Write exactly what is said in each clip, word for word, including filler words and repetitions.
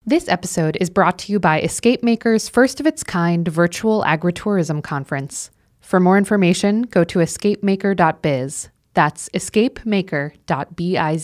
This episode is brought to you by Escape Maker's first-of-its-kind virtual agritourism conference. For more information, go to escape maker dot biz. That's escape maker dot biz.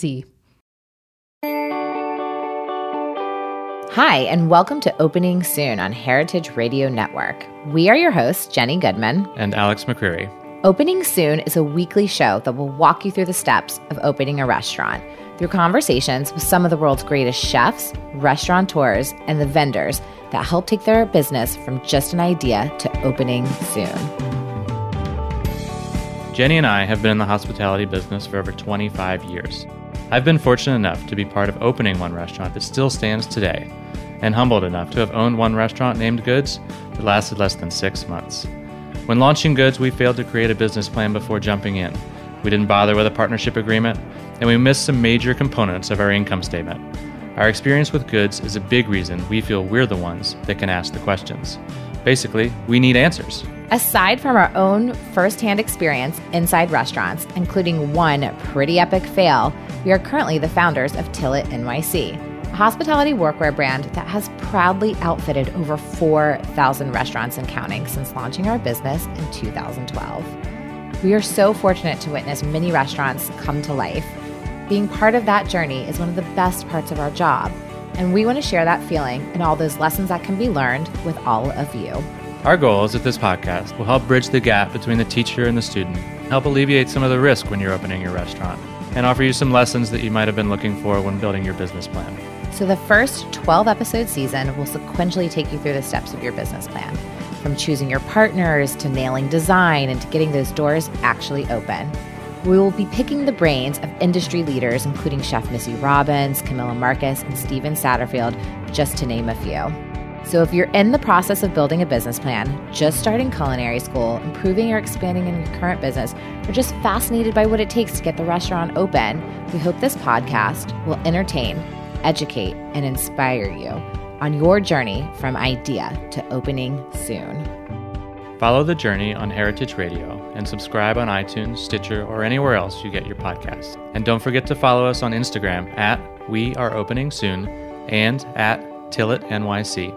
Hi, and welcome to Opening Soon on Heritage Radio Network. We are your hosts, Jenny Goodman and Alex McCreary. Opening Soon is a weekly show that will walk you through the steps of opening a restaurant through conversations with some of the world's greatest chefs, restaurateurs, and the vendors that help take their business from just an idea to opening soon. Jenny and I have been in the hospitality business for over twenty-five years. I've been fortunate enough to be part of opening one restaurant that still stands today, and humbled enough to have owned one restaurant named Goods that lasted less than six months. When launching Goods, we failed to create a business plan before jumping in. We didn't bother with a partnership agreement, and we missed some major components of our income statement. Our experience with Goods is a big reason we feel we're the ones that can ask the questions. Basically, we need answers. Aside from our own firsthand experience inside restaurants, including one pretty epic fail, we are currently the founders of Tillet N Y C, a hospitality workwear brand that has proudly outfitted over four thousand restaurants and counting since launching our business in two thousand twelve. We are so fortunate to witness many restaurants come to life. Being part of that journey is one of the best parts of our job, and we want to share that feeling and all those lessons that can be learned with all of you. Our goal is that this podcast will help bridge the gap between the teacher and the student, help alleviate some of the risk when you're opening your restaurant, and offer you some lessons that you might have been looking for when building your business plan. So the first twelve-episode season will sequentially take you through the steps of your business plan, from choosing your partners to nailing design and to getting those doors actually open. We will be picking the brains of industry leaders, including Chef Missy Robbins, Camilla Marcus, and Steven Satterfield, just to name a few. So if you're in the process of building a business plan, just starting culinary school, improving or expanding in your current business, or just fascinated by what it takes to get the restaurant open, we hope this podcast will entertain, educate, and inspire you on your journey from idea to opening soon. Follow the journey on Heritage Radio and subscribe on iTunes, Stitcher, or anywhere else you get your podcasts. And don't forget to follow us on Instagram at We Are Opening Soon and at Tillet N Y C.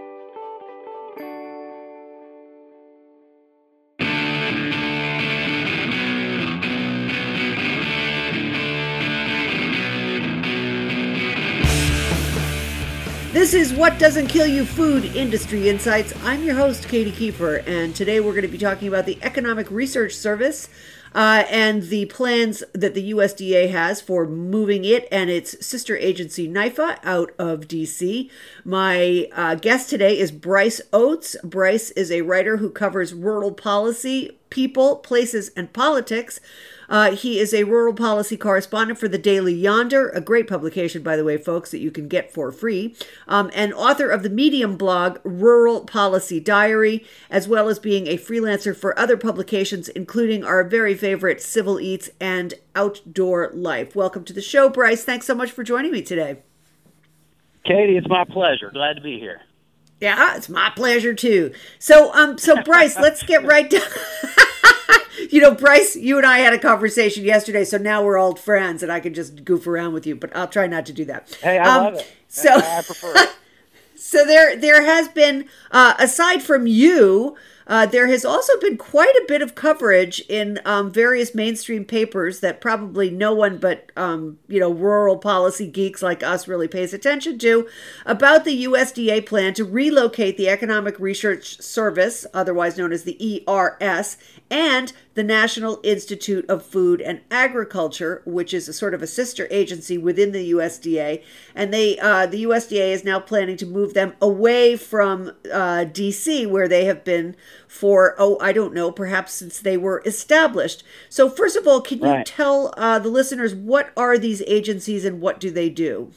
This is What Doesn't Kill You Food Industry Insights. I'm your host, Katie Kiefer, and today we're going to be talking about the Economic Research Service uh, and the plans that the U S D A has for moving it and its sister agency, NIFA, out of D C. My uh, guest today is Bryce Oates. Bryce is a writer who covers rural policy, people, places, and politics. Uh, he is a rural policy correspondent for the Daily Yonder, a great publication, by the way, folks, that you can get for free, um, and author of the Medium blog, Rural Policy Diary, as well as being a freelancer for other publications, including our very favorite Civil Eats and Outdoor Life. Welcome to the show, Bryce. Thanks so much for joining me today. Katie, it's my pleasure. Glad to be here. Yeah, it's my pleasure, too. So, um, so Bryce, let's get right down. You know, Bryce, you and I had a conversation yesterday, so now we're old friends, and I can just goof around with you, but I'll try not to do that. Hey, I um, love it. So, I prefer it. So there, there has been, uh, aside from you, uh, there has also been quite a bit of coverage in um, various mainstream papers that probably no one but, um, you know, rural policy geeks like us really pays attention to, about the U S D A plan to relocate the Economic Research Service, otherwise known as the E R S, and the National Institute of Food and Agriculture, which is a sort of a sister agency within the U S D A. And they, uh, the U S D A is now planning to move them away from uh, D C, where they have been for, oh, I don't know, perhaps since they were established. So first of all, can you right. tell uh, the listeners, what are these agencies and what do they do?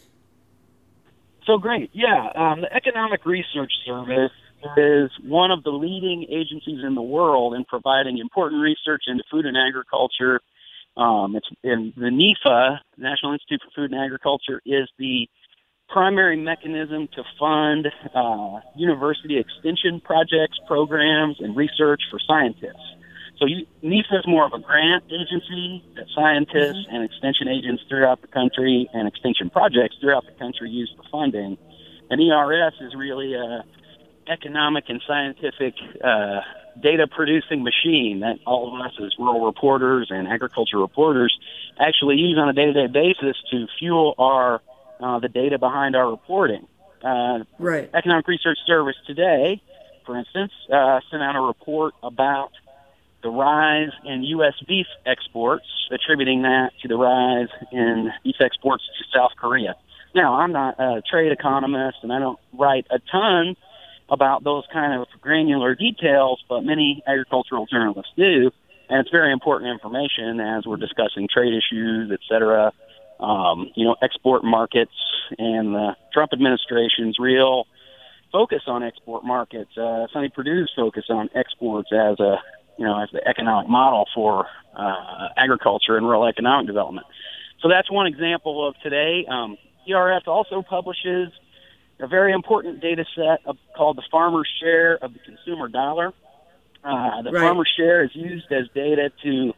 So great. Yeah. Um, the Economic Research Service is one of the leading agencies in the world in providing important research into food and agriculture. Um, it's in the NIFA, National Institute for Food and Agriculture, is the primary mechanism to fund uh, university extension projects, programs, and research for scientists. So you, NIFA is more of a grant agency that scientists mm-hmm. and extension agents throughout the country and extension projects throughout the country use for funding. an E R S is really a economic and scientific uh, data-producing machine that all of us as rural reporters and agriculture reporters actually use on a day-to-day basis to fuel our uh, the data behind our reporting. Uh, right. Economic Research Service today, for instance, uh, sent out a report about the rise in U S beef exports, attributing that to the rise in beef exports to South Korea. Now, I'm not a trade economist, and I don't write a ton about those kind of granular details, but many agricultural journalists do, and it's very important information as we're discussing trade issues, et cetera, um, you know, export markets, and the Trump administration's real focus on export markets. Uh, Sonny Perdue's focus on exports as a, you know, as the economic model for uh, agriculture and rural economic development. So that's one example of today. Um, E R S also publishes a very important data set of, called the farmer's share of the consumer dollar. Uh, the right. farmer's share is used as data to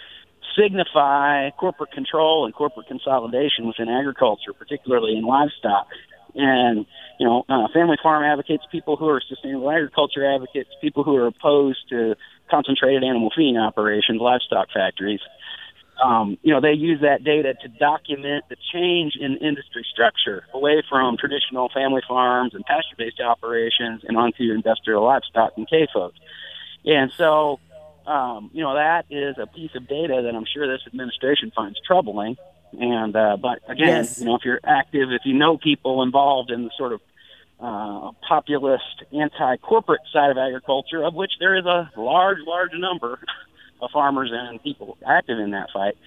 signify corporate control and corporate consolidation within agriculture, particularly in livestock. And, you know, uh, family farm advocates, people who are sustainable agriculture advocates, people who are opposed to concentrated animal feeding operations, livestock factories, um, you know, they use that data to document the change in industry structure away from traditional family farms and pasture-based operations and onto industrial livestock and C A F Os. And so, um, you know, that is a piece of data that I'm sure this administration finds troubling. And uh, but again, yes. you know, if you're active, if you know people involved in the sort of uh, populist, anti-corporate side of agriculture, of which there is a large, large number of farmers and people active in that fight,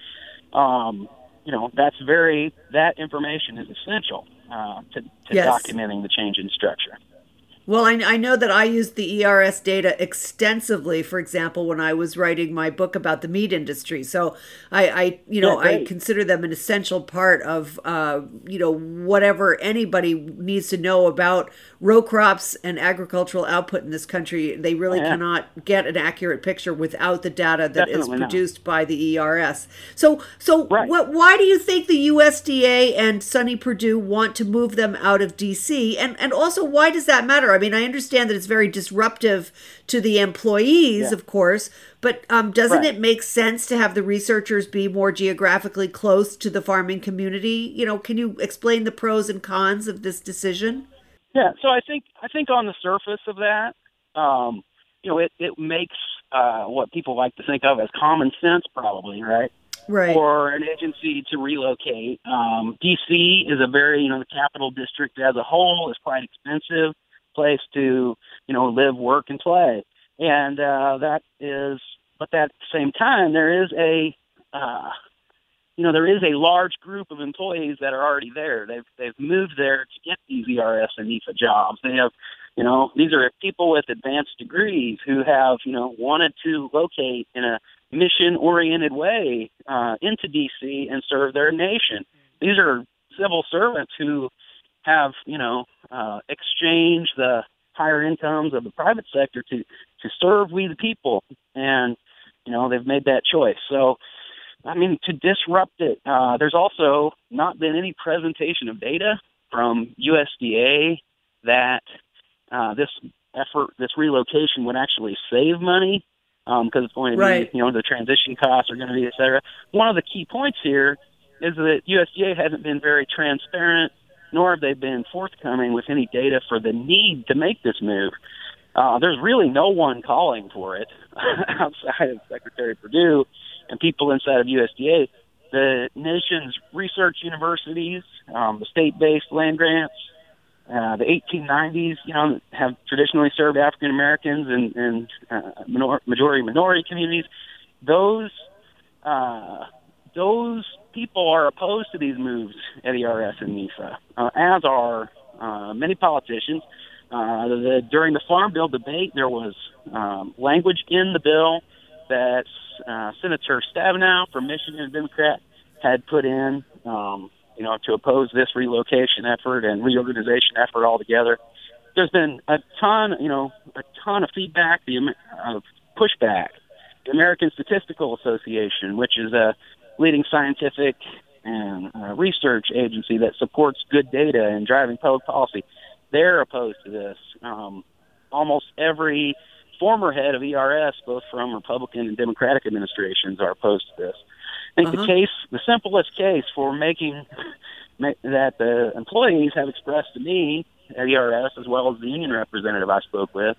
um, you know, that's very that information is essential uh, to, to yes. documenting the change in structure. Well, I, I know that I used the E R S data extensively, for example, when I was writing my book about the meat industry. So I, I you know, yeah, I consider them an essential part of, uh, you know, whatever anybody needs to know about row crops and agricultural output in this country. They really yeah. cannot get an accurate picture without the data that Definitely is not. produced by the E R S. So, so right. what, why do you think the U S D A and Sonny Perdue want to move them out of D C? And, and also, why does that matter? I mean, I understand that it's very disruptive to the employees, yeah. of course, but um, doesn't right. it make sense to have the researchers be more geographically close to the farming community? You know, can you explain the pros and cons of this decision? Yeah, so I think I think on the surface of that, um, you know, it, it makes uh, what people like to think of as common sense, probably, right? Right. For an agency to relocate. Um, D C is a very, you know, the capital district as a whole is quite expensive place to, you know, live, work, and play. And uh, that is, but at the same time, there is a, uh, you know, there is a large group of employees that are already there. They've they've moved there to get these E R S and N I F A jobs. They have, you know, these are people with advanced degrees who have, you know, wanted to locate in a mission-oriented way uh, into D C and serve their nation. These are civil servants who have, you know, uh, exchanged the higher incomes of the private sector to, to serve we the people. And, you know, they've made that choice. So, I mean, to disrupt it, uh, there's also not been any presentation of data from U S D A that uh, this effort, this relocation would actually save money because um, it's going to right. be, you know, the transition costs are going to be, et cetera. One of the key points here is that U S D A hasn't been very transparent, nor have they been forthcoming with any data for the need to make this move. Uh, there's really no one calling for it outside of Secretary Perdue and people inside of U S D A. The nation's research universities, um, the state-based land grants, uh, the eighteen nineties, you know, have traditionally served African Americans and, and uh, minor- majority minority communities. Those uh, those people are opposed to these moves at E R S and N I F A, uh, as are uh, many politicians. Uh, the, during the Farm Bill debate, there was um, language in the bill that uh, Senator Stabenow from Michigan, a Democrat, had put in, um, you know, to oppose this relocation effort and reorganization effort altogether. There's been a ton, you know, a ton of feedback, the of pushback. The American Statistical Association, which is a leading scientific and uh, research agency that supports good data and driving public policy, they're opposed to this. Um, almost every former head of E R S, both from Republican and Democratic administrations, are opposed to this. I think uh-huh. the case, the simplest case for making that the employees have expressed to me at E R S, as well as the union representative I spoke with,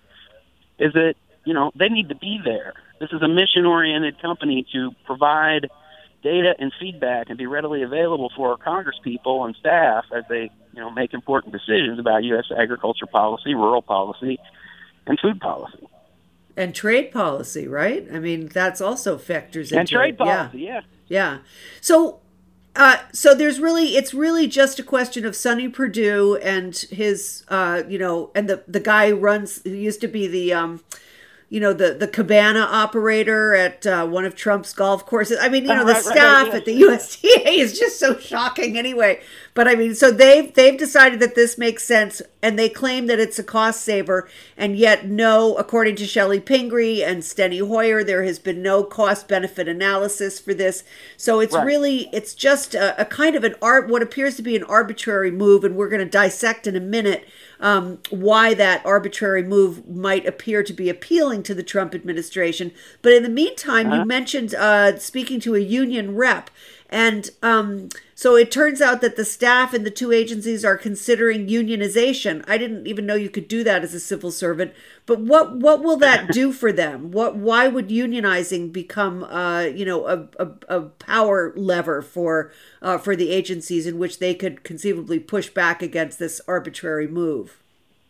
is that, you know, they need to be there. This is a mission-oriented company to provide data and feedback and be readily available for our congresspeople and staff as they, you know, make important decisions about U S agriculture policy, rural policy, and food policy. And trade policy, right? I mean, that's also factors into and trade it. policy, yeah. yeah. Yeah. So, uh, so there's really, it's really just a question of Sonny Perdue and his, uh, you know, and the, the guy who runs, who used to be the, um, you know, the, the cabana operator at uh, one of Trump's golf courses. I mean, you know, oh, the right, staff right, right, at the U S D A is just so shocking anyway. But I mean, so they've, they've decided that this makes sense, and they claim that it's a cost saver, and yet no, according to Shelley Pingree and Steny Hoyer, there has been no cost benefit analysis for this. So it's right. really, it's just a, a kind of an art, what appears to be an arbitrary move, and we're going to dissect in a minute Um, why that arbitrary move might appear to be appealing to the Trump administration. But in the meantime, uh-huh. you mentioned uh, speaking to a union rep. And um, so it turns out that the staff in the two agencies are considering unionization. I didn't even know you could do that as a civil servant. But what what will that do for them? What why would unionizing become uh, you know a, a, a power lever for uh, for the agencies in which they could conceivably push back against this arbitrary move?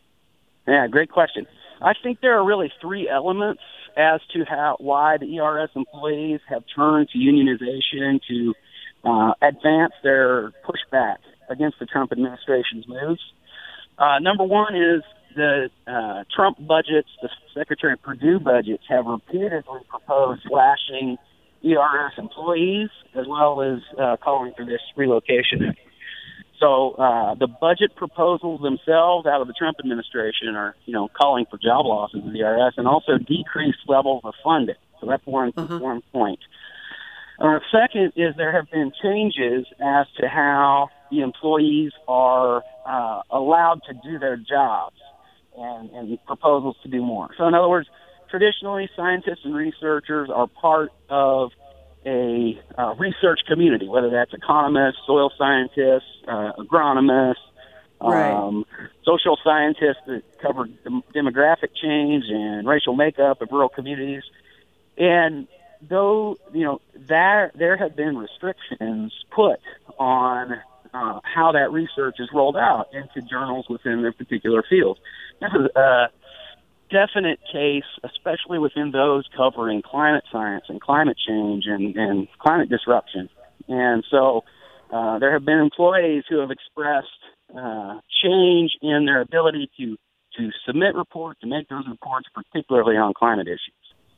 Yeah, great question. I think there are really three elements as to how why the E R S employees have turned to unionization to uh, advance their pushback against the Trump administration's moves. Uh, number one is the uh, Trump budgets, the Secretary Perdue budgets, have repeatedly proposed slashing E R S employees as well as uh, calling for this relocation. So uh, the budget proposals themselves out of the Trump administration are, you know, calling for job losses in the E R S and also decreased levels of funding. So that's one, uh-huh. one point. Uh, second is there have been changes as to how the employees are uh, allowed to do their jobs and, and proposals to do more. So in other words, traditionally scientists and researchers are part of a uh, research community, whether that's economists, soil scientists, uh, agronomists, right. um, social scientists that cover dem- demographic change and racial makeup of rural communities. And though, you know, there, there have been restrictions put on uh, how that research is rolled out into journals within their particular fields. This is a definite case, especially within those covering climate science and climate change and, and climate disruption. And so uh, there have been employees who have expressed uh, change in their ability to, to submit reports, to make those reports, particularly on climate issues.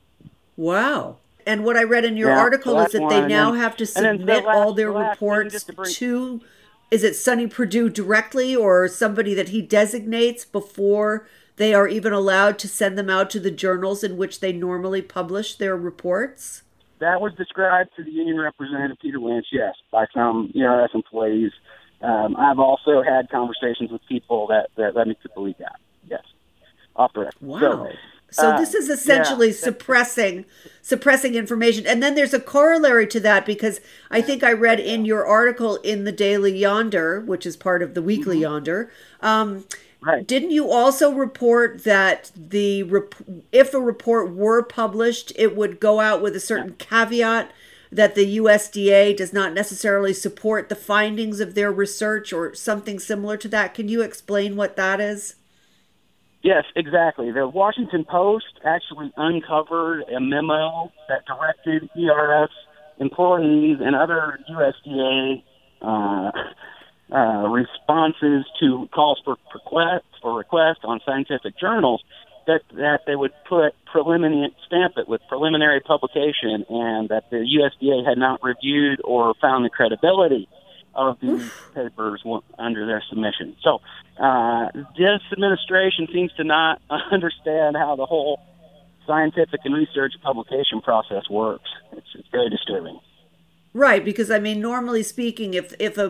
Wow. And what I read in your yeah, article so is that they one. now then, have to submit submit the last, all their the reports to, bring... to, is it Sonny Perdue directly or somebody that he designates before they are even allowed to send them out to the journals in which they normally publish their reports? That was described to the union representative, Peter Lynch, yes, by some E R S employees. Um, I've also had conversations with people that, that led me to believe that, yes, off the record. Wow. So, So uh, this is essentially yeah, suppressing suppressing information. And then there's a corollary to that, because I think I read in your article in the Daily Yonder, which is part of the Weekly mm-hmm. Yonder, um, right. didn't you also report that the rep- if a report were published, it would go out with a certain yeah. caveat that the U S D A does not necessarily support the findings of their research or something similar to that? Can you explain what that is? Yes, exactly. The Washington Post actually uncovered a memo that directed E R S employees and other U S D A uh, uh, responses to calls for requests for requests on scientific journals that that they would put preliminary stamp it with preliminary publication, and that the U S D A had not reviewed or found the credibility of these Oof. papers under their submission. So uh, this administration seems to not understand how the whole scientific and research publication process works. It's, it's very disturbing. Right, because I mean, normally speaking, if if a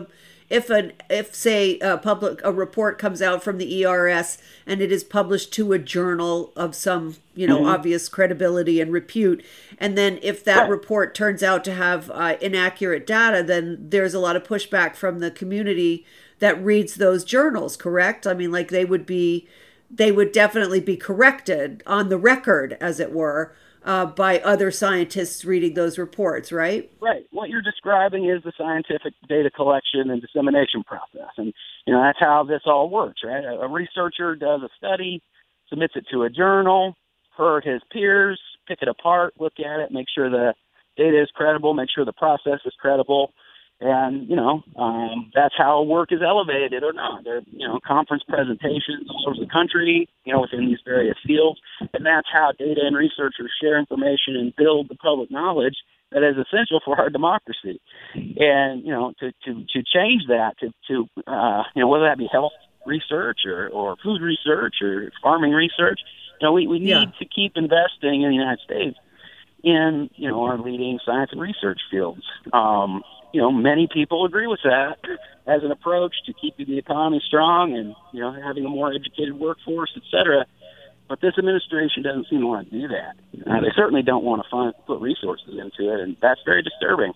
if an if say a public a report comes out from the E R S and it is published to a journal of some, you know, mm-hmm. obvious credibility and repute, and then if that right. report turns out to have uh, inaccurate data, then there's a lot of pushback from the community that reads those journals, correct? I mean, like they would be, they would definitely be corrected on the record, as it were, uh, by other scientists reading those reports, right? Right. What you're describing is the scientific data collection and dissemination process. And, you know, that's how this all works, right? A, a researcher does a study, submits it to a journal, her, his peers, pick it apart, look at it, make sure the data is credible, make sure the process is credible. And, you know, um, that's how work is elevated or not. There are, you know, conference presentations all over the country, you know, within these various fields. And that's how data and researchers share information and build the public knowledge that is essential for our democracy. And, you know, to, to, to change that, to, to uh, you know, whether that be health research or, or food research or farming research, you know, we, we need yeah. to keep investing in the United States in, you know, our leading science and research fields. Um, you know, many people agree with that as an approach to keeping the economy strong and, you know, having a more educated workforce, et cetera. But this administration doesn't seem to want to do that. Uh, they certainly don't want to fund, put resources into it, and that's very disturbing.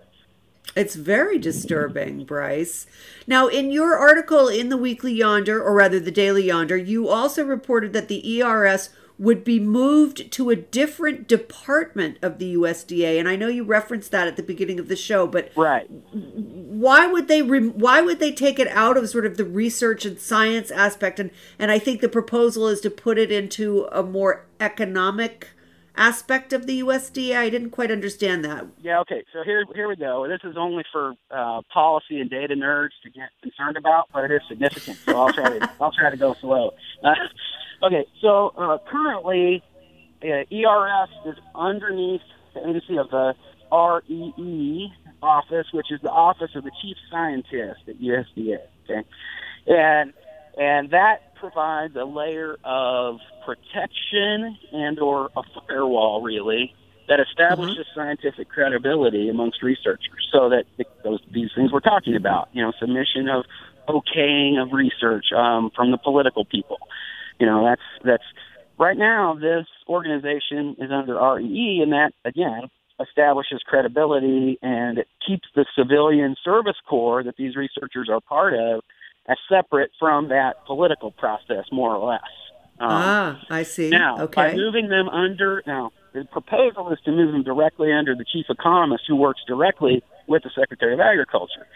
It's very disturbing, Bryce. Now, in your article in the Weekly Yonder, or rather the Daily Yonder, you also reported that the E R S would be moved to a different department of the U S D A, and I know you referenced that at the beginning of the show. But right, why would they? Re- why would they take it out of sort of the research and science aspect? And and I think the proposal is to put it into a more economic aspect of the U S D A. I didn't quite understand that. Yeah. Okay. So here here we go. This is only for uh, policy and data nerds to get concerned about, but it is significant. So I'll try to I'll try to go slow. Uh, Okay, so uh, currently, uh, E R S is underneath the agency of the R E E office, which is the Office of the Chief Scientist at U S D A. Okay, and and that provides a layer of protection and or a firewall, really, that establishes mm-hmm. scientific credibility amongst researchers, so that the, those these things we're talking about, you know, submission of okaying of research um, from the political people. You know, that's that's right now this organization is under R E E, and that, again, establishes credibility, and it keeps the civilian service corps that these researchers are part of as separate from that political process, more or less. Um, ah, I see. Now, okay. by moving them under, now, the proposal is to move them directly under the chief economist, who works directly with the Secretary of Agriculture,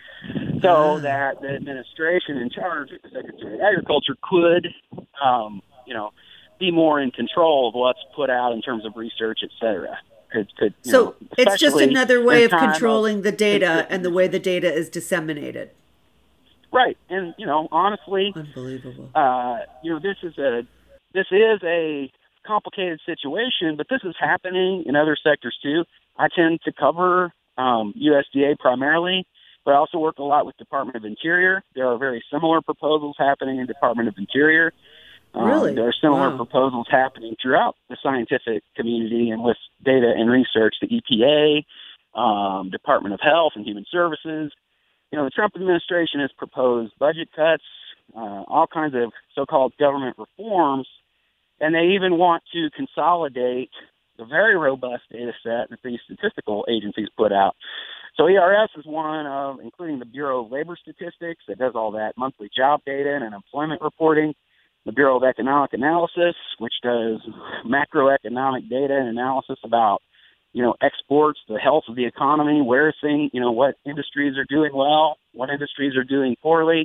so that the administration in charge of the Secretary of Agriculture could, um, you know, be more in control of what's put out in terms of research, et cetera. Could, could, so know, it's just another way of controlling controlling the data and the way the data is disseminated. Right, and you know, honestly, unbelievable. Uh, you know, this is a this is a complicated situation, but this is happening in other sectors too. I tend to cover um, U S D A primarily, but I also work a lot with Department of Interior. There are very similar proposals happening in Department of Interior. Um, really? There are similar wow. proposals happening throughout the scientific community and with data and research, the E P A, um, Department of Health and Human Services. You know, the Trump administration has proposed budget cuts, uh, all kinds of so-called government reforms, and they even want to consolidate the very robust data set that these statistical agencies put out. So E R S is one of, including the Bureau of Labor Statistics that does all that monthly job data and unemployment reporting, the Bureau of Economic Analysis, which does macroeconomic data and analysis about, you know, exports, the health of the economy, where things, you know, what industries are doing well, what industries are doing poorly.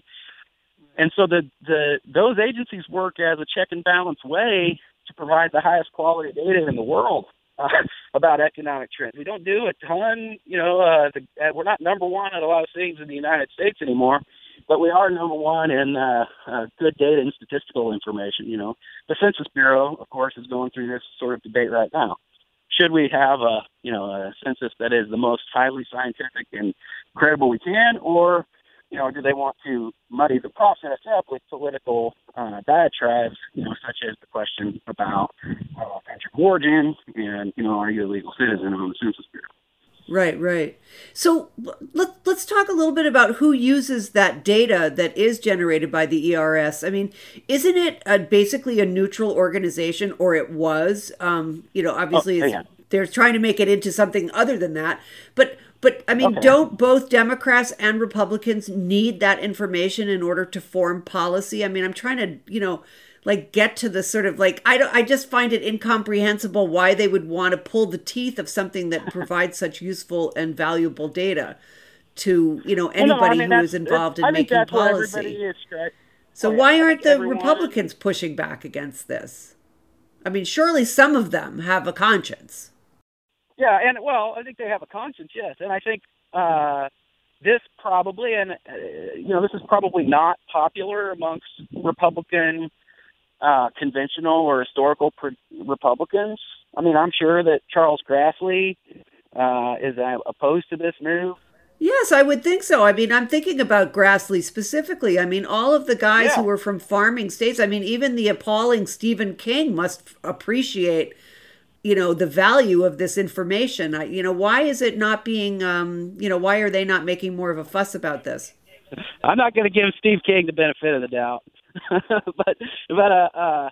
And so the, the those agencies work as a check and balance way to provide the highest quality data in the world uh, about economic trends. We don't do a ton, you know, uh, the, uh, we're not number one at a lot of things in the United States anymore, but we are number one in uh, uh, good data and statistical information. You know, the Census Bureau, of course, is going through this sort of debate right now. Should we have a, you know, a census that is the most highly scientific and credible we can, or, you know, do they want to muddy the process up with political uh, diatribes, you know, such as the question about uh, country of origin and, you know, are you a legal citizen on the Census Bureau? Right, right. So let, let's talk a little bit about who uses that data that is generated by the E R S. I mean, isn't it a, basically a neutral organization, or it was? Um, you know, obviously oh, it's, yeah. they're trying to make it into something other than that. But, but I mean, Okay. don't both Democrats and Republicans need that information in order to form policy? I mean, I'm trying to, you know, like get to the sort of like, I don't, I just find it incomprehensible why they would want to pull the teeth of something that provides such useful and valuable data to, you know, anybody well, no, I mean, who is that's- involved in I think making that's where everybody policy. is, right? So Oh, yeah. why I aren't think the everyone- Republicans pushing back against this? I mean, surely some of them have a conscience. Yeah, and well, I think they have a conscience, yes, and I think uh, this probably, and uh, you know, this is probably not popular amongst Republican uh, conventional or historical pre- Republicans. I mean, I'm sure that Charles Grassley uh, is uh, opposed to this move. Yes, I would think so. I mean, I'm thinking about Grassley specifically. I mean, all of the guys Yeah. who were from farming states, I mean, even the appalling Stephen King must appreciate, you know, the value of this information. I, you know, why is it not being, um, you know, why are they not making more of a fuss about this? I'm not going to give Steve King the benefit of the doubt, but but uh, uh,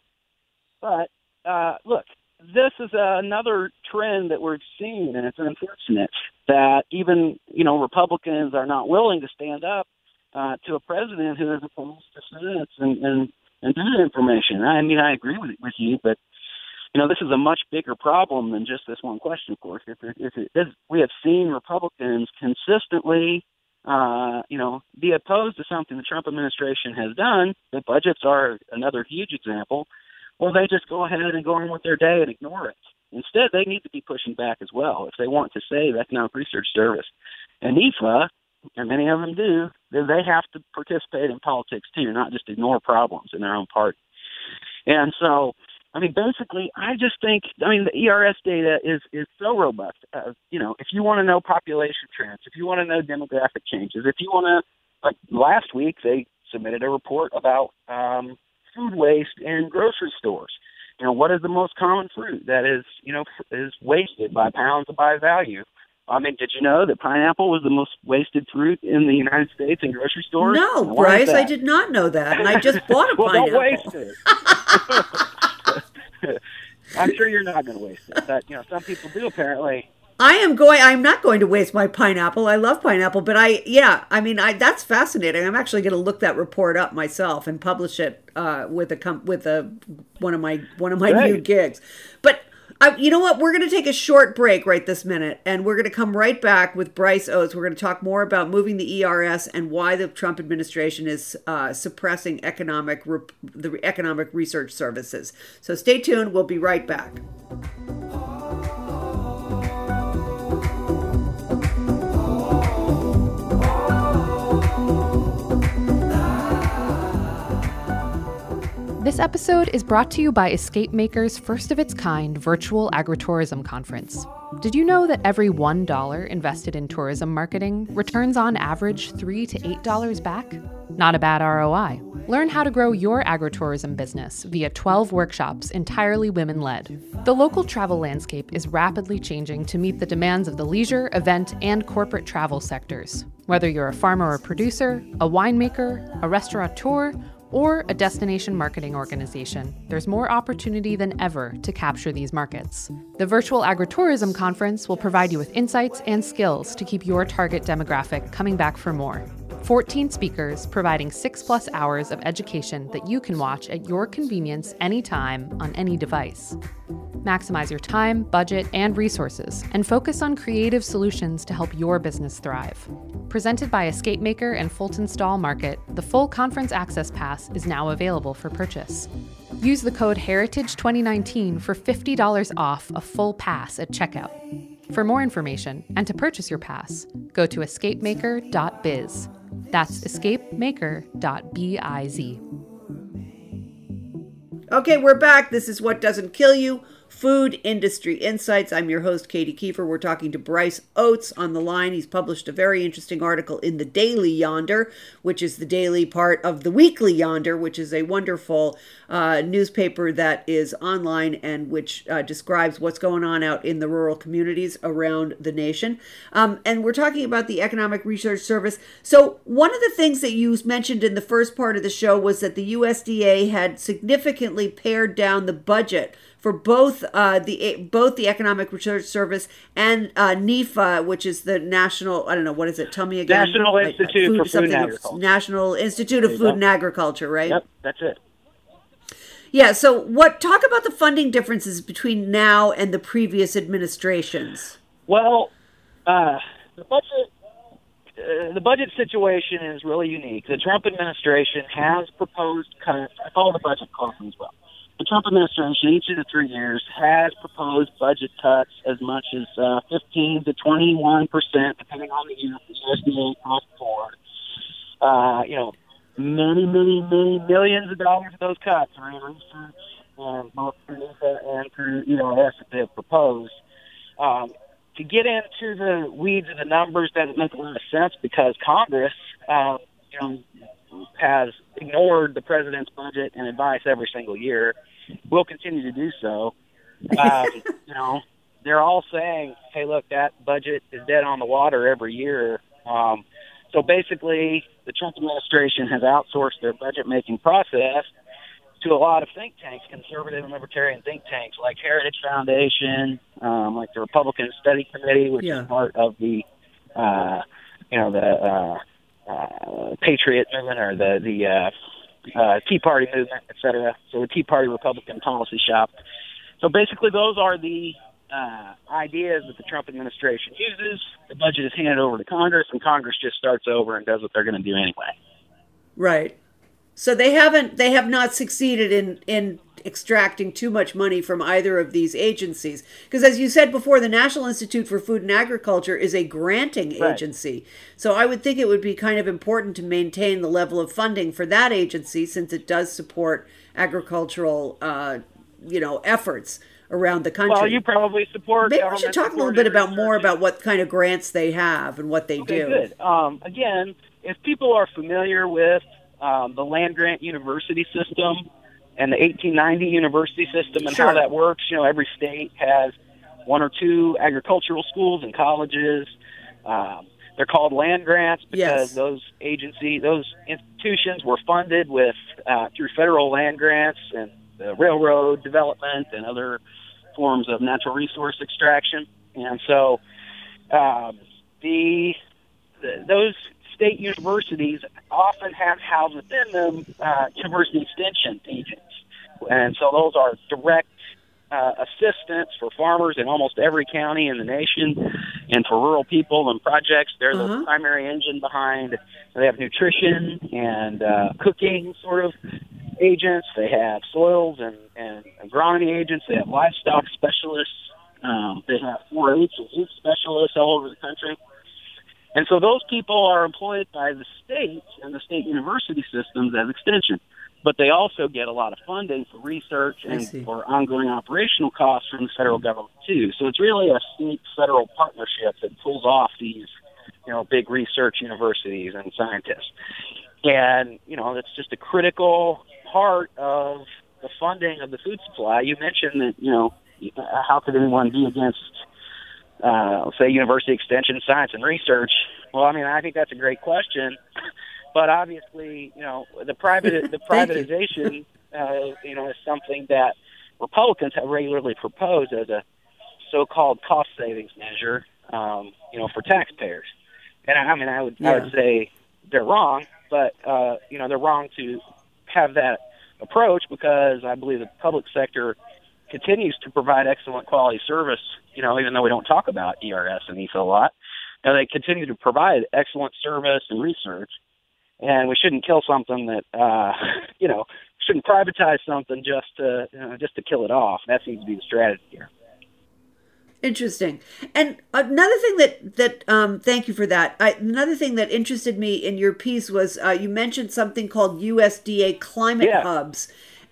but uh, look, this is another trend that we're seeing, and it's unfortunate that even, you know, Republicans are not willing to stand up uh, to a president who is opposed to science and, and, and data information. I mean, I agree with, with you, but, you know, this is a much bigger problem than just this one question, of course. If it, if it is, we have seen Republicans consistently, uh, you know, be opposed to something the Trump administration has done. The budgets are another huge example. Well, they just go ahead and go on with their day and ignore it. Instead, they need to be pushing back as well if they want to save Economic Research Service. And E F A, and many of them do, then they have to participate in politics too, not just ignore problems in their own party. And so, I mean, basically, I just think, I mean, the E R S data is, is so robust. Uh, you know, if you want to know population trends, if you want to know demographic changes, if you want to, like last week, they submitted a report about um, food waste in grocery stores. You know, what is the most common fruit that is, you know, is wasted by pounds by value? I mean, did you know that pineapple was the most wasted fruit in the United States in grocery stores? No, Why is Bryce, I that? did not know that, and I just bought a well, pineapple. don't waste it. I'm sure you're not going to waste it, but you know, some people do apparently. I am going. I'm not going to waste my pineapple. I love pineapple, but I, yeah, I mean, I that's fascinating. I'm actually going to look that report up myself and publish it uh, with a com- with a one of my one of my Great. new gigs. But I, you know what? We're going to take a short break right this minute, and we're going to come right back with Bryce Oates. We're going to talk more about moving the E R S and why the Trump administration is uh, suppressing economic rep- the economic research services. So stay tuned. We'll be right back. This episode is brought to you by Escape Maker's first of its kind virtual agritourism conference. Did you know that every one dollar invested in tourism marketing returns on average three to eight dollars back? Not a bad R O I. Learn how to grow your agritourism business via twelve workshops entirely women-led. The local travel landscape is rapidly changing to meet the demands of the leisure, event, and corporate travel sectors. Whether you're a farmer or producer, a winemaker, a restaurateur, or a destination marketing organization, there's more opportunity than ever to capture these markets. The Virtual Agritourism Conference will provide you with insights and skills to keep your target demographic coming back for more. fourteen speakers providing six plus hours of education that you can watch at your convenience anytime on any device. Maximize your time, budget, and resources, and focus on creative solutions to help your business thrive. Presented by Escape Maker and Fulton Stall Market, the full conference access pass is now available for purchase. Use the code Heritage twenty nineteen for fifty dollars off a full pass at checkout. For more information and to purchase your pass, go to escape maker dot biz. That's escape maker dot biz. Okay, we're back. This is What Doesn't Kill You. Food Industry Insights. I'm your host, Katie Kiefer. We're talking to Bryce Oates on the line. He's published a very interesting article in the Daily Yonder, which is the daily part of the Weekly Yonder, which is a wonderful uh, newspaper that is online and which uh, describes what's going on out in the rural communities around the nation. Um, and we're talking about the Economic Research Service. So one of the things that you mentioned in the first part of the show was that the U S D A had significantly pared down the budget for both uh, the both the Economic Research Service and uh, NIFA, which is the National, I don't know, what is it? Tell me again. National Institute food, for Food and Agriculture. National Institute of Food go. and Agriculture, right? Yep, that's it. Yeah, so what? Talk about the funding differences between now and the previous administrations. Well, uh, the budget uh, the budget situation is really unique. The Trump administration has proposed cuts. I follow the budget closely as well. The Trump administration, each of the three years, has proposed budget cuts as much as uh, fifteen to twenty-one percent, depending on the year, for U S D A across the board. Uh, you know, many, many, many millions of dollars of those cuts are in research, and both through NIFA and through E R S that they have proposed. Um, to get into the weeds of the numbers doesn't make a lot of sense because Congress, uh, you know, has ignored the president's budget and advice every single year. Will continue to do so. Um, you know, they're all saying, "Hey, look, that budget is dead on the water every year." Um, so basically, the Trump administration has outsourced their budget-making process to a lot of think tanks, conservative and libertarian think tanks, like Heritage Foundation, um, like the Republican Study Committee, which yeah. is part of the, uh, you know, the. Uh, Uh, Patriot movement or the the uh, uh, Tea Party movement, et cetera. So the Tea Party Republican Policy Shop. So basically, those are the uh, ideas that the Trump administration uses. The budget is handed over to Congress, and Congress just starts over and does what they're going to do anyway. Right. So they haven't. They have not succeeded in in extracting too much money from either of these agencies. Because as you said before, the National Institute for Food and Agriculture is a granting right. agency. So I would think it would be kind of important to maintain the level of funding for that agency since it does support agricultural, uh, you know, efforts around the country. Well, you probably support Maybe we should talk a little bit about more about what kind of grants they have and what they okay, do. Good. Um, again, if people are familiar with um, the land-grant university system, and the eighteen ninety university system and sure. how that works. You know, every state has one or two agricultural schools and colleges. Um, they're called land grants because yes. those agency, those institutions were funded with uh, through federal land grants and the railroad development and other forms of natural resource extraction. And so um, the, the those state universities often have housed within them uh, university extension agents. And so those are direct uh, assistance for farmers in almost every county in the nation and for rural people and projects. They're uh-huh. the primary engine behind. They have nutrition and uh, cooking sort of agents. They have soils and, and agronomy agents. They have livestock specialists. Um, they have four H and youth specialists all over the country. And so those people are employed by the states and the state university systems as extension. But they also get a lot of funding for research and for ongoing operational costs from the federal government, too. So it's really a state-federal partnership that pulls off these, you know, big research universities and scientists. And, you know, that's just a critical part of the funding of the food supply. You mentioned that, you know, how could anyone be against Uh, say university extension, science, and research? Well, I mean, I think that's a great question, but obviously, you know, the private the privatization, you. uh, you know, is something that Republicans have regularly proposed as a so-called cost savings measure, um, you know, for taxpayers. And I mean, I would yeah. I would say they're wrong, but uh, you know, they're wrong to have that approach because I believe the public sector continues to provide excellent quality service, you know, even though we don't talk about E R S and NIFA a lot. You know, they continue to provide excellent service and research, and we shouldn't kill something that, uh, you know, shouldn't privatize something just to, you know, just to kill it off. That seems to be the strategy here. Interesting. And another thing that, that um, thank you for that. I, another thing that interested me in your piece was uh, you mentioned something called U S D A climate yeah. hubs.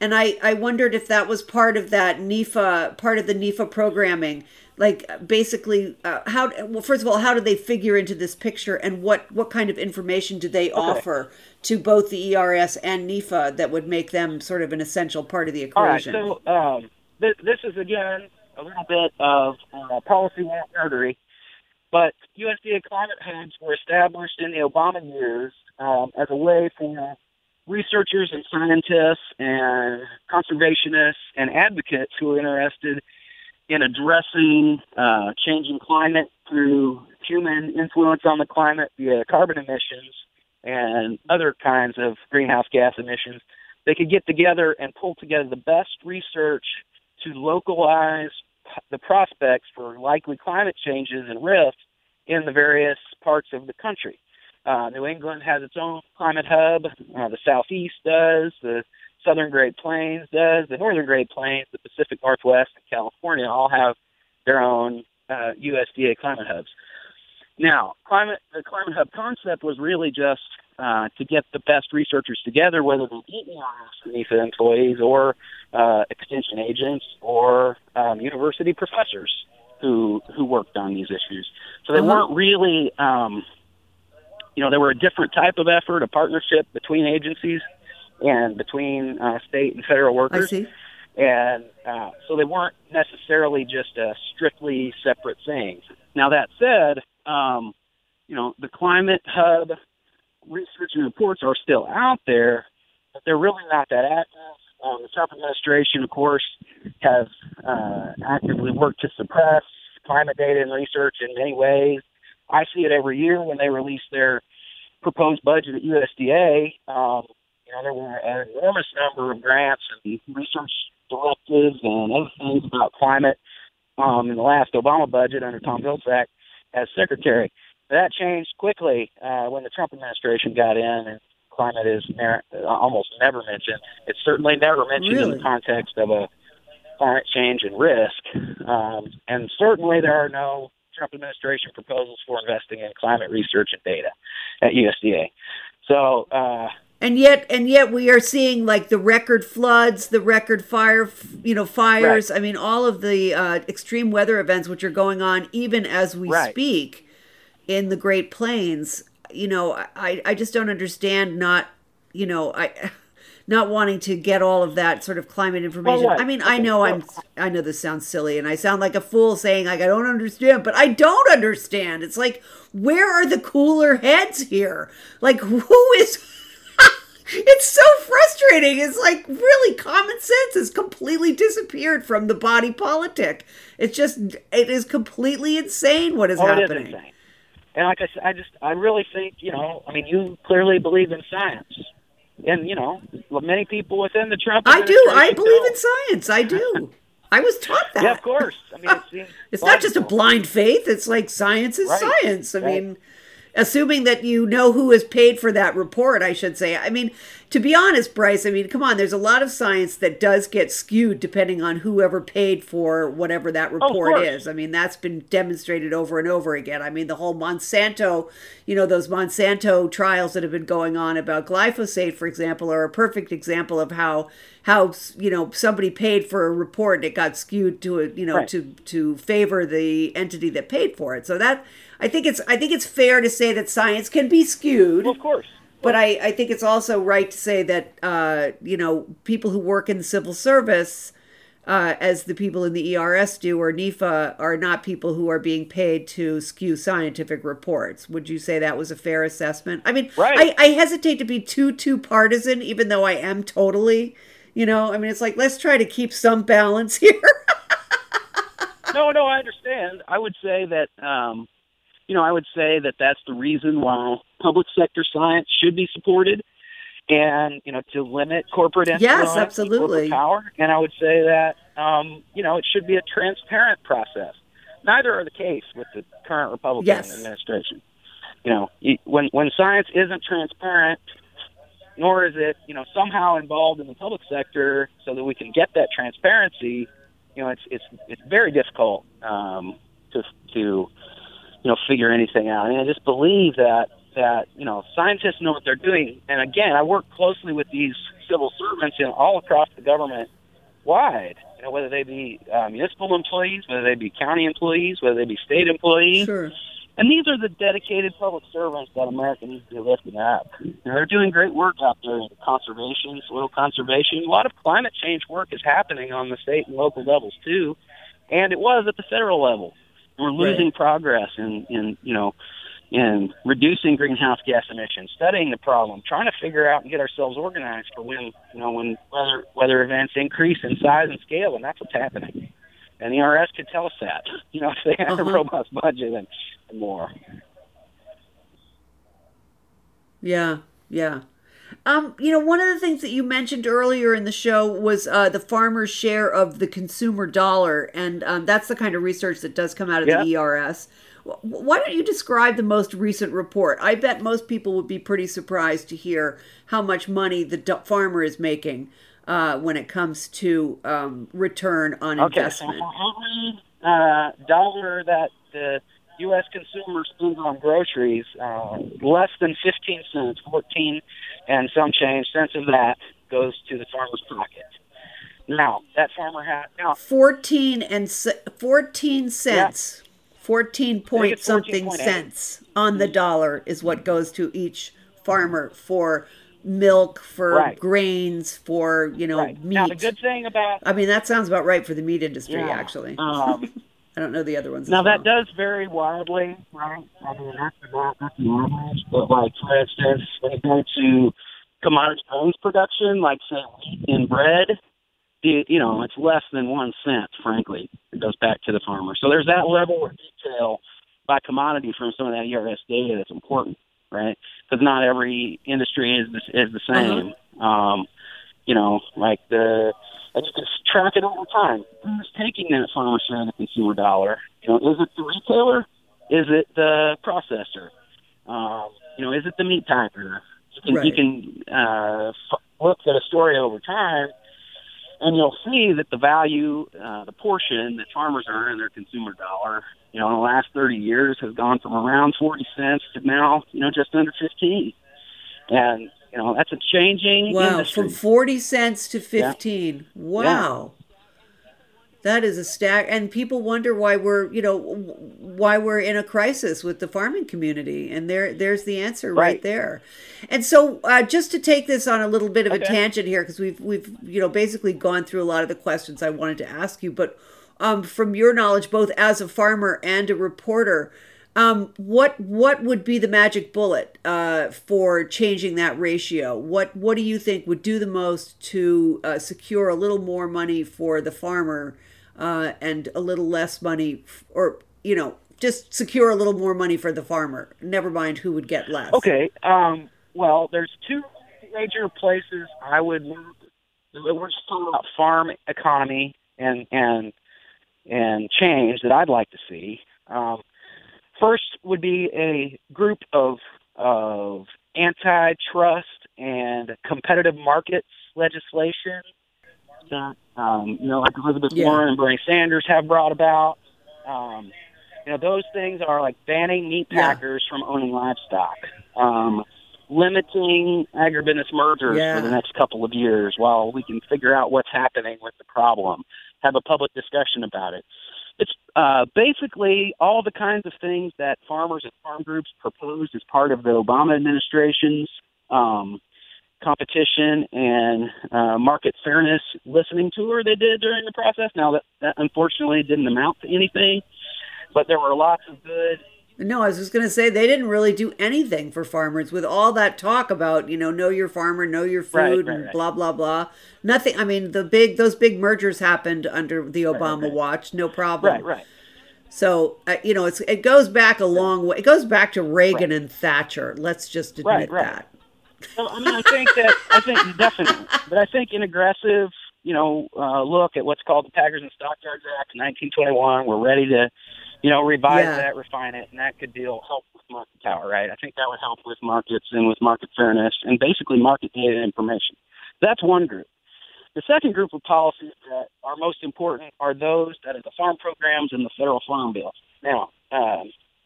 And I, I wondered if that was part of that NEFA, part of the NEFA programming. Like basically, uh, how, well, first of all, how do they figure into this picture, and what, what kind of information do they okay. offer to both the E R S and NEFA that would make them sort of an essential part of the equation? All right, so um, th- this is, again, a little bit of uh, policy nerdery, but U S D A climate hubs were established in the Obama years um, as a way for researchers and scientists and conservationists and advocates who are interested in addressing uh, changing climate through human influence on the climate via carbon emissions and other kinds of greenhouse gas emissions. They could get together and pull together the best research to localize the prospects for likely climate changes and risks in the various parts of the country. Uh, New England has its own climate hub. Uh, the Southeast does. The Southern Great Plains does. The Northern Great Plains, the Pacific Northwest, and California all have their own uh, U S D A climate hubs. Now, climate the climate hub concept was really just uh, to get the best researchers together, whether they be E R S, NEFA employees, or uh, extension agents, or um, university professors who who worked on these issues. So they uh-huh. weren't really, um, you know, they were a different type of effort, a partnership between agencies and between uh, state and federal workers. I see. And uh, so they weren't necessarily just a strictly separate thing. Now, that said, um, you know, the Climate Hub research and reports are still out there, but they're really not that active. Um, the Trump administration, of course, has uh, actively worked to suppress climate data and research in many ways. I see it every year when they release their proposed budget at U S D A. Um, you know, there were an enormous number of grants and research directives and other things about climate um, in the last Obama budget under Tom Vilsack as secretary. That changed quickly uh, when the Trump administration got in, and climate is ne- almost never mentioned. It's certainly never mentioned really? in the context of a climate change and risk. Um, and certainly there are no Trump administration proposals for investing in climate research and data at U S D A. So, uh, and yet, and yet, we are seeing like the record floods, the record fire, you know, fires. Right. I mean, all of the uh, extreme weather events which are going on, even as we right. speak, in the Great Plains. You know, I, I just don't understand not, you know, I, not wanting to get all of that sort of climate information. Well, right. I mean, okay. I know well, I'm, I know this sounds silly, and I sound like a fool saying like I don't understand, but I don't understand. It's like, where are the cooler heads here? Like, who is? It's so frustrating. It's like really common sense has completely disappeared from the body politic. It's just, it is completely insane what is oh, happening. It is insane. And like I said, I just, I really think, you know, I mean, you clearly believe in science. And, you know, many people within the Trump I do. I believe don't. in science. I do. I was taught that. Yeah, of course. I mean, it seems it's logical. not just a blind faith. It's like science is right. science. I right. mean, assuming that you know who has paid for that report, I should say. I mean, to be honest, Bryce, I mean, come on, there's a lot of science that does get skewed depending on whoever paid for whatever that report oh, is. I mean, that's been demonstrated over and over again. I mean, the whole Monsanto, you know, those Monsanto trials that have been going on about glyphosate, for example, are a perfect example of how, how you know, somebody paid for a report and it got skewed to, a, you know, right. to to favor the entity that paid for it. So that, I think it's I think it's fair to say that science can be skewed. Well, of course. But I, I think it's also right to say that, uh, you know, people who work in the civil service, uh, as the people in the E R S do or NEFA, are not people who are being paid to skew scientific reports. Would you say that was a fair assessment? I mean, right. I, I hesitate to be too, too partisan, even though I am totally, you know, I mean, it's like, let's try to keep some balance here. no, no, I understand. I would say that, um, you know, I would say that that's the reason why public sector science should be supported, and, you know, to limit corporate influence, yes, absolutely, corporate power. And I would say that, um, you know, it should be a transparent process. Neither are the case with the current Republican yes. administration. You know, when when science isn't transparent, nor is it, you know, somehow involved in the public sector, so that we can get that transparency, you know, it's it's it's very difficult um, to to. you know, figure anything out. I mean, I just believe that, that, you know, scientists know what they're doing. And again, I work closely with these civil servants in all across the government wide, you know, whether they be uh, municipal employees, whether they be county employees, whether they be state employees. Sure. And these are the dedicated public servants that America needs to be lifting up. You know, they're doing great work out there in conservation, soil conservation. A lot of climate change work is happening on the state and local levels too, and it was at the federal level. We're losing right. progress in, in, you know, in reducing greenhouse gas emissions, studying the problem, trying to figure out and get ourselves organized for when, you know, when weather weather events increase in size and scale, and that's what's happening. And the I R S could tell us that, you know, if they had uh-huh. a robust budget and, and more. Yeah, yeah. Um, you know, one of the things that you mentioned earlier in the show was uh, the farmer's share of the consumer dollar, and um, that's the kind of research that does come out of yeah. the E R S. Why don't you describe the most recent report? I bet most people would be pretty surprised to hear how much money the do- farmer is making uh, when it comes to um, return on okay, investment. Okay, so for every uh, dollar that the U S consumer spends on groceries, uh, less than fifteen cents, fourteen and some change cents of that goes to the farmer's pocket. Now, that farmer had... Now, fourteen and fourteen cents. Yeah. fourteen point something cents on the dollar is what goes to each farmer for milk, for right. grains, for, you know, right. meat. Now, the good thing about... I mean, that sounds about right for the meat industry, yeah. actually. Um, I don't know the other ones. Now, as well. that does vary wildly, right? I mean, that's about that's the average. But, like, for instance, when it comes to commodity grains production, like, say, wheat and bread, it, you know, it's less than one cent, frankly. It goes back to the farmer. So there's that level of detail by commodity from some of that E R S data that's important, right? Because not every industry is the, is the same. Uh-huh. Um, you know, like the... And you can track it over time. Who's taking that farmer share of the consumer dollar? You know, is it the retailer? Is it the processor? Um, you know, is it the meat packer? You can, right. you can uh, f- look at a story over time, and you'll see that the value, uh, the portion that farmers earn in their consumer dollar, you know, in the last thirty years has gone from around forty cents to now, you know, just under fifteen. And you know, that's a changing wow, industry. From forty cents to fifteen. Yeah. Wow. Yeah. That is a stack. And people wonder why we're, you know, why we're in a crisis with the farming community. And there, there's the answer right, right there. And so uh, just to take this on a little bit of okay. a tangent here, because we've, we've, you know, basically gone through a lot of the questions I wanted to ask you, but um, from your knowledge, both as a farmer and a reporter, Um, what what would be the magic bullet uh, for changing that ratio? What what do you think would do the most to uh, secure a little more money for the farmer uh, and a little less money, f- or you know, just secure a little more money for the farmer? Never mind who would get less. Okay. Um, well, there's two major places I would. We're just talking about farm economy and and and change that I'd like to see. Um, First would be a group of of antitrust and competitive markets legislation that, um, you know, like Elizabeth yeah. Warren and Bernie Sanders have brought about. Um, you know, those things are like banning meat packers yeah. from owning livestock, um, limiting agribusiness mergers yeah. for the next couple of years while we can figure out what's happening with the problem, have a public discussion about it. It's uh, basically all the kinds of things that farmers and farm groups proposed as part of the Obama administration's um, competition and uh, market fairness listening tour they did during the process. Now, that, that unfortunately didn't amount to anything, but there were lots of good... No, I was just going to say they didn't really do anything for farmers with all that talk about, you know, know your farmer, know your food, right, right, and right. blah, blah, blah. Nothing. I mean, the big, those big mergers happened under the Obama right, right, right. watch. No problem. Right, right. So, uh, you know, it's it goes back a long way. It goes back to Reagan right. and Thatcher. Let's just admit right, right. that. So, I mean, I think that, I think definitely, but I think an aggressive, you know, uh, look at what's called the Packers and Stockyards Act in nineteen twenty-one. We're ready to, you know, revise yeah. that, refine it, and that could deal help with market power, right? I think that would help with markets and with market fairness and basically market data and information. That's one group. The second group of policies that are most important are those that are the farm programs and the federal farm bill. Now, um,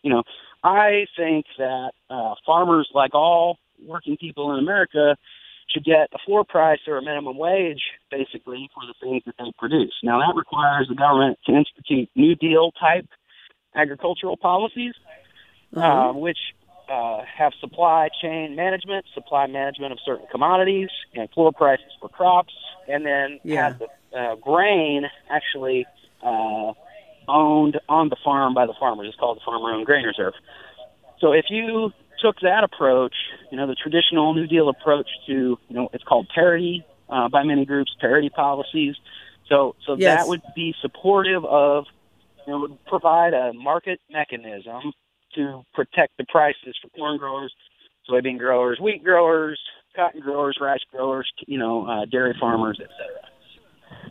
you know, I think that uh, farmers, like all working people in America, should get a floor price or a minimum wage, basically, for the things that they produce. Now, that requires the government to institute New Deal type agricultural policies, Uh-huh. uh, which uh, have supply chain management, supply management of certain commodities, and floor prices for crops, and then Yeah. have the uh, grain actually uh, owned on the farm by the farmers. It's called the farmer-owned grain reserve. So if you took that approach, you know, the traditional New Deal approach to, you know, it's called parity uh, by many groups, parity policies. So, so Yes. that would be supportive of, you know, would provide a market mechanism to protect the prices for corn growers, soybean growers, wheat growers, cotton growers, rice growers, you know, uh, dairy farmers, et cetera.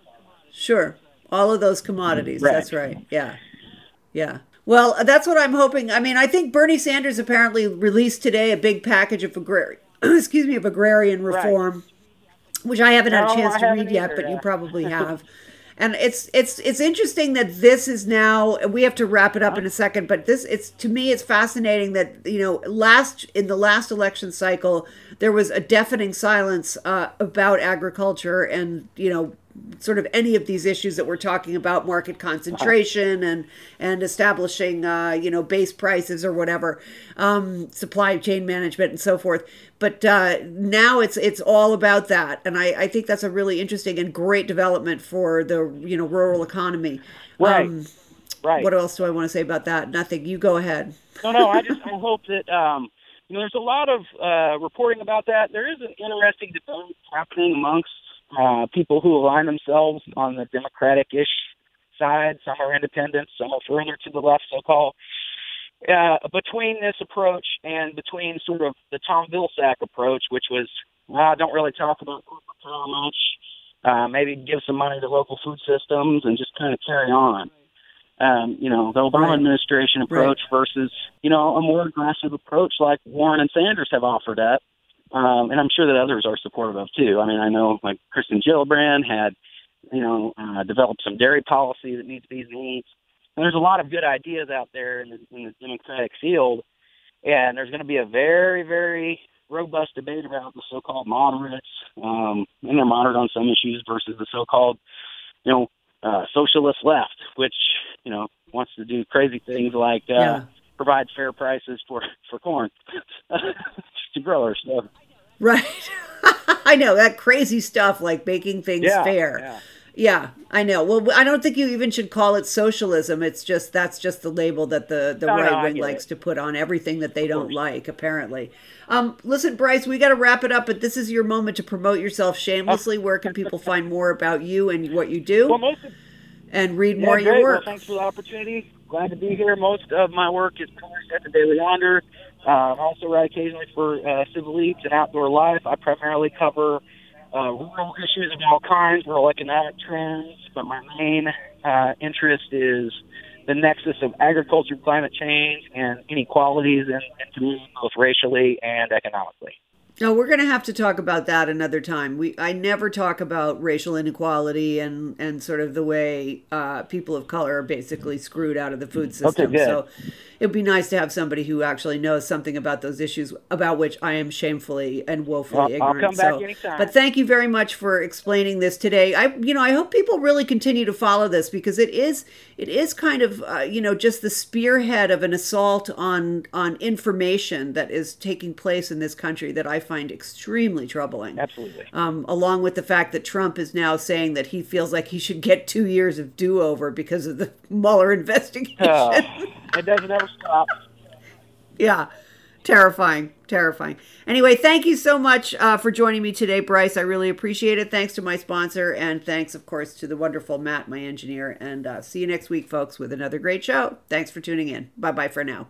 Sure. All of those commodities. Right. That's right. Yeah. Yeah. Well, that's what I'm hoping. I mean, I think Bernie Sanders apparently released today a big package of agrarian, excuse me, of agrarian reform, which I haven't had a No, chance I to haven't read yet, either, but you yeah. probably have. And it's it's it's interesting that this is now. We have to wrap it up in a second, but this it's to me it's fascinating that you know last in the last election cycle there was a deafening silence uh, about agriculture and you know sort of any of these issues that we're talking about, market concentration and and establishing uh, you know base prices or whatever, um, supply chain management and so forth. But uh, now it's it's all about that, and I, I think that's a really interesting and great development for the you know rural economy. Right. Um, Right. what else do I want to say about that? Nothing. You go ahead. No, no, I just I hope that, um, you know, there's a lot of uh, reporting about that. There is an interesting debate happening amongst uh, people who align themselves on the Democratic-ish side. Some are independents, some are further to the left, so-called. Uh, between this approach and between sort of the Tom Vilsack approach, which was, well, don't really talk about corporate power much, uh, maybe give some money to local food systems and just kind of carry on. Um, you know, the Obama Right. administration approach Right. versus, you know, a more aggressive approach like Warren and Sanders have offered up. Um, and I'm sure that others are supportive of too. I mean, I know like Kristen Gillibrand had, you know, uh, developed some dairy policy that meets these needs. And there's a lot of good ideas out there in the, in the Democratic field. And there's going to be a very, very robust debate about the so-called moderates. Um, and they're moderate on some issues versus the so-called, you know, uh, socialist left, which, you know, wants to do crazy things like uh, Yeah. provide fair prices for, for corn to growers. So, Right. I know that crazy stuff like making things Yeah, fair. yeah. Yeah, I know. Well, I don't think you even should call it socialism. It's just that's just the label that the, the No, no, right I wing get likes it. to put on everything that they don't course. like, apparently. Um, listen, Bryce, we got to wrap it up, but this is your moment to promote yourself shamelessly. Where can people find more about you and what you do well, most of and read Yeah, more of great. your Well, work? thanks for the opportunity. Glad to be here. Most of my work is published at the Daily Yonder. Uh, I also write occasionally for uh, Civil Eats and Outdoor Life. I primarily cover uh, rural issues of all kinds, rural economic trends, but my main uh, interest is the nexus of agriculture, climate change, and inequalities in, in communities, both racially and economically. No, we're going to have to talk about that another time. We I never talk about racial inequality and, and sort of the way uh, people of color are basically screwed out of the food system. good. So it'd be nice to have somebody who actually knows something about those issues about which I am shamefully and woefully Well, I'll ignorant. come back so, anytime. But thank you very much for explaining this today. I you know I hope people really continue to follow this because it is it is kind of uh, you know just the spearhead of an assault on on information that is taking place in this country that I find extremely troubling. Absolutely. Um, along with the fact that Trump is now saying that he feels like he should get two years of do-over because of the Mueller investigation. Uh, it doesn't ever stop. Yeah, terrifying, terrifying. Anyway, thank you so much uh, for joining me today, Bryce. I really appreciate it. Thanks to my sponsor, and thanks, of course, to the wonderful Matt, my engineer. And uh, see you next week, folks, with another great show. Thanks for tuning in. Bye-bye for now.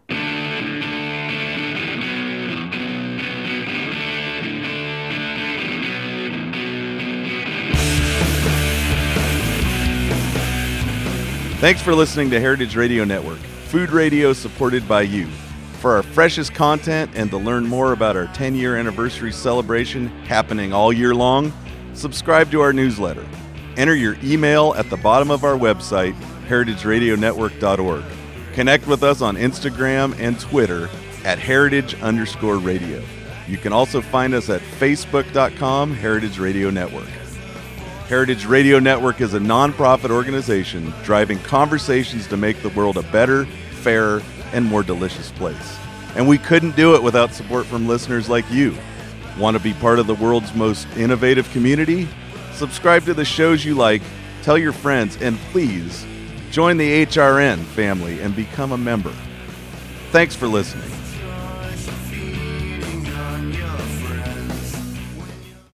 Thanks for listening to Heritage Radio Network, food radio supported by you. For our freshest content and to learn more about our ten-year anniversary celebration happening all year long, subscribe to our newsletter. Enter your email at the bottom of our website, heritage radio network dot org. Connect with us on Instagram and Twitter at heritage underscore radio. You can also find us at facebook dot com Heritage Radio Network. Heritage Radio Network is a nonprofit organization driving conversations to make the world a better, fairer, and more delicious place. And we couldn't do it without support from listeners like you. Want to be part of the world's most innovative community? Subscribe to the shows you like, tell your friends, and please join the H R N family and become a member. Thanks for listening.